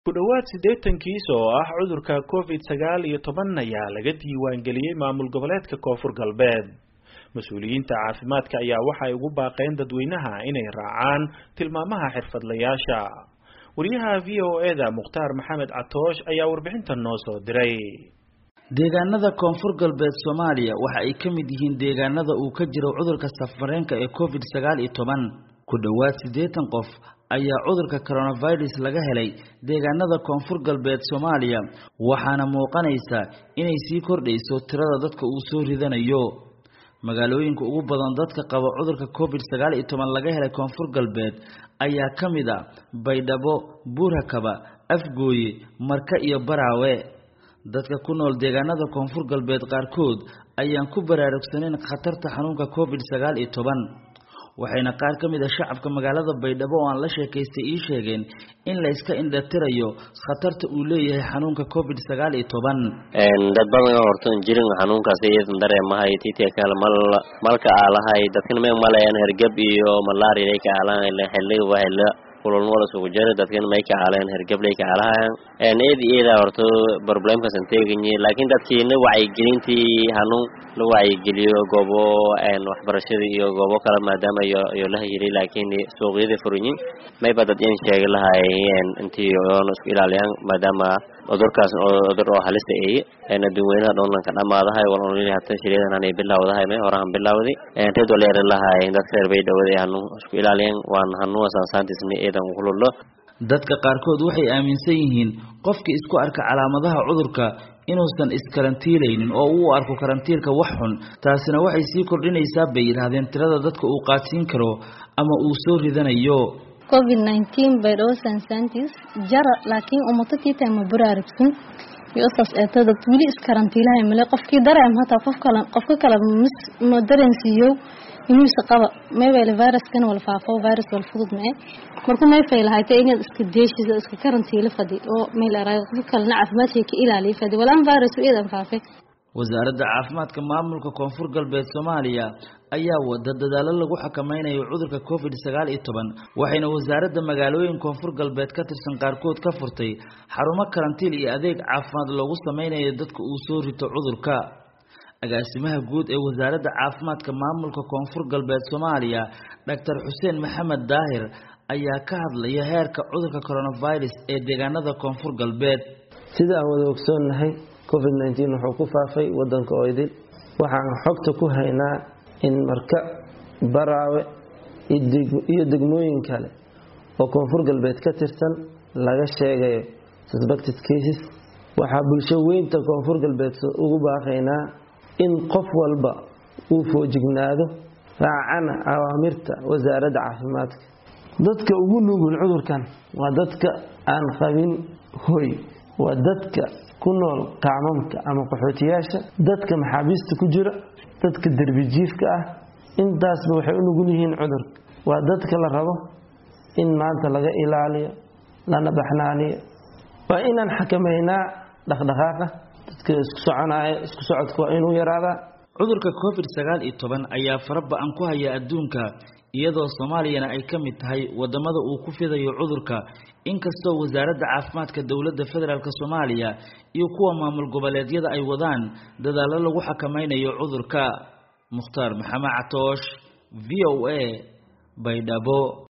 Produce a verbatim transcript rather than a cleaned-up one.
Ku dhawaad siddeetan kiis oo ah cudurka COVID sagaal iyo toban ayaa laga diiwaan geliyay maamul goboleedka Koonfur Galbeed. Mas'uuliyiinta caafimaadka ayaa waxay ugu baaqeen dadweynaha inay raacaan tilmaamaha xirfadlayaasha. Wariyaha V O A da Mukhtaar Maxamed Catoosh ayaa warbixintan noo soo diray. deegaanada Koonfur Galbeed Soomaaliya waxa ay ka mid yihiin deegaanada uu ka jiro cudurka safareenka ee COVID sagaal iyo toban. Ku dhawaad siddeetan qof ayaa cudurka coronavirus laga helay deegaanada Koonfur Galbeed Soomaaliya, waxaana muuqanaysa inay sii kordhayso tirada dadka uu soo ridanayo. magaalooyinka ugu badan dadka qaba cudurka COVID sagaal iyo toban laga helay Koonfur Galbeed ayaa kamid ah Baydhabo, Buurhakaba, Afgooye, Marka iyo Baraawe. dadka ku nool deegaanada Koonfur Galbeed qaarkood ayaan ku baraarugsaneyn khatarta xanuunka COVID sagaal iyo toban. waxayna qaar kamid ah shacabka magaalada Baydhabo oo aan la sheekaystay ii sheegeen in la iska indhatirayo khatarta uu leeyahay xanuunka COVID sagaal iyo toban. een dad badan oo horta jirin xanuunkaas iyadoo dareemahay tiitiya kala mal malka aalahay dadkan ma malayaan hergab iyo malaria ay ka aalaan la xilliga wahayla kulul wala soo jeeray dadkan ma ka aalaan hergab lay ka aalahan een eed iyada horta problemka santeegni laakiin dadkiina wacyi gelintii xanuun la wacyi geliyo goobo een waxbarashada iyo goobo kala maadaama iyo la hayay laakiin suuqyada furunin may badad in sheeg lahaayeen intii oo isku ilaaliyaan maadaama cudurkaas cudur oo halis ah ee dadweynaha dhoonanka dhamaadahay walaalina hata shiriyada aanay bilowdahay may horaan bilowday ee teed waleer lahaayeen dadka reer Baydhabo ee aanu isku ilaaliyaan waan xanuun asaantiisna eedan u kulullo. dadka qaarkood waxay aaminsan yihiin qofkii isku arka calaamadaha cudurka inuusan iskarantiilaynin oo uu arko karantiilka wax xun, taasina waxay sii kordhinaysaa bay yiraahdeen tirada dadka uu qaadsiin karo ama uu soo ridanayo. COVID nineteen virus sansantis jara laakiin ummatatiita ma baraarugsan iyo asas ee dad wili iskarantiilahay male qofkii dareem hata qof kale qofka kale ma dareensiyo inuu saqaba meeweel viruskan wal faafo virus wal fudud ma markuu may faylahay inaad iska deeshiisa iska karantiila fadi oo meel araag qof kale caafimaadkiisa ka ilaaliyo fadi walaan virus uu idan faafay. wasaaradda caafimaadka maamulka Koonfur Galbeed Soomaaliya ayaa wada dadaalo lagu xakameynayo cudurka COVID sagaal iyo toban, waxayna wasaaradda magaalooyin Koonfur Galbeed ka tirsan qaarkood ka furtay xarumo karantiil iyo adeeg caafimaad loogu sameynayo dadka uu soo rito cudurka. agaasimaha guud ee wasaaradda caafimaadka maamulka Koonfur Galbeed Soomaaliya Doctor Xuseen Maxamed Daahir ayaa ka hadlaya heerka cudurka coronavirus ee deegaanada Koonfur Galbeed. sida aan wada ogsoonahay COVID nineteen wuxuu ku faafay wadanka oo idil, waxaan xogta ku haynaa in Marka, Baraawe iyo degmooyin kale oo Koonfur Galbeed ka tirsan laga sheegayo suspected cases. waxaa bulsho weynta Koonfur Galbeed ugu baaqaynaa in qof walba uu foojignaado raacana awaamirta wasaaradda caafimaadka. dadka ugu nugul cudurkan waa dadka aan qabin hoy, waa dadka ku nool qaamamka ama qaxootiyaasha, dadka maxaabiista ku jira, dadka darbi jiifka ah. intaasba waxay u nugul yihiin cudurka. waa dadka la rabo in maanta laga ilaaliyo lana baxnaaniyo. waa inaan xakameynaa dhaqdhaqaaqa dadka isku soconaya isku socodka waa inuu yaraadaa. cudurka COVID sagaal iyo toban ayaa faraba'an ku haya adduunka, iyadoo Soomaaliyana ay ka mid tahay wadamada uu ku fidayo cudurka, inkastoo wasaaradda caafimaadka dawladda federaalka Soomaaliya iyo kuwa maamul goboleedyada ay wadaan dadaalo lagu xakameynayo cudurka. Mukhtaar Maxamed Catoosh, V O A, Baydhabo.